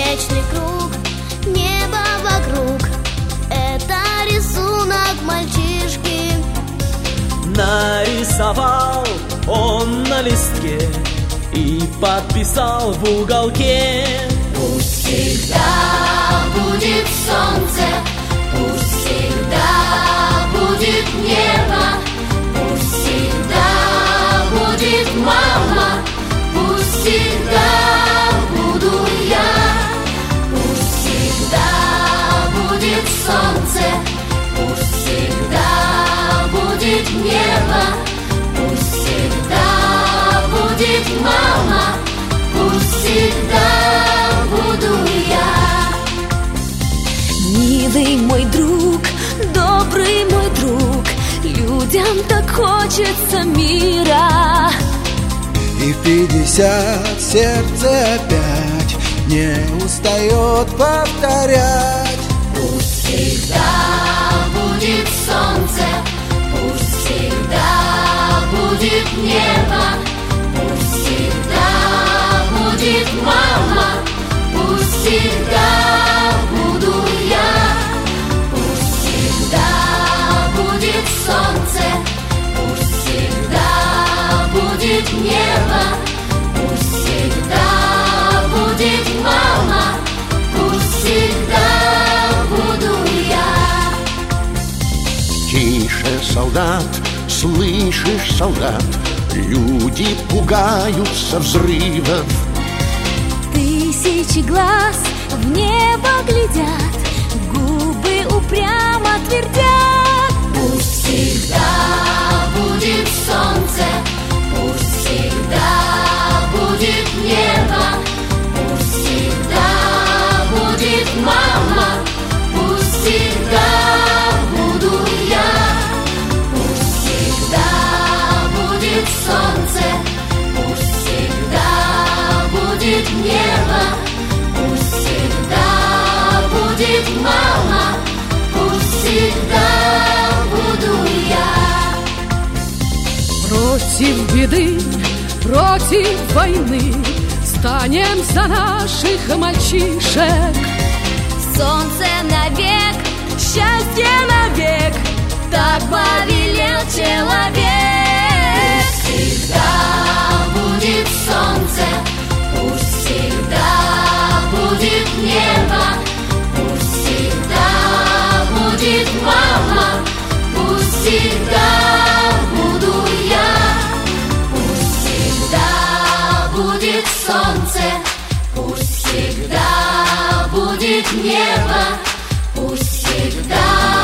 бесконечный круг, небо вокруг. Это рисунок мальчишки. Нарисовал он на листке и подписал в уголке: пусть всегда будет солнце, пусть всегда будет небо, пусть всегда будет мама, пусть всегда буду я. Пусть всегда будет солнце, пусть всегда будет небо, пусть всегда будет мама, пусть всегда буду я. Милый мой друг, добрый мой друг, людям так хочется мира. И 50 сердце опять не устает повторять: пусть всегда будет солнце, пусть всегда будет небо, пусть всегда будет мама, пусть всегда буду я. Пусть всегда будет солнце, пусть всегда будет небо, пусть всегда будет мама, пусть всегда буду я. Тише, солдат, слышишь, солдат, люди пугаются взрывов. Тысячи глаз в небо глядят, губы упрямо твердят: пусть всегда будет солнце, пусть всегда будет небо, пусть всегда будет мама, пусть всегда буду я. Пусть всегда будет солнце, пусть всегда будет небо, пусть всегда будет мама, пусть всегда буду я. Против беды, против войны станем за наших мальчишек. солнце навек, счастье навек, так повелел человек. Пусть всегда будет солнце, пусть всегда будет небо, пусть всегда будет мама, пусть всегда буду я. Пусть всегда будет солнце, пусть всегда будет небо, пусть всегда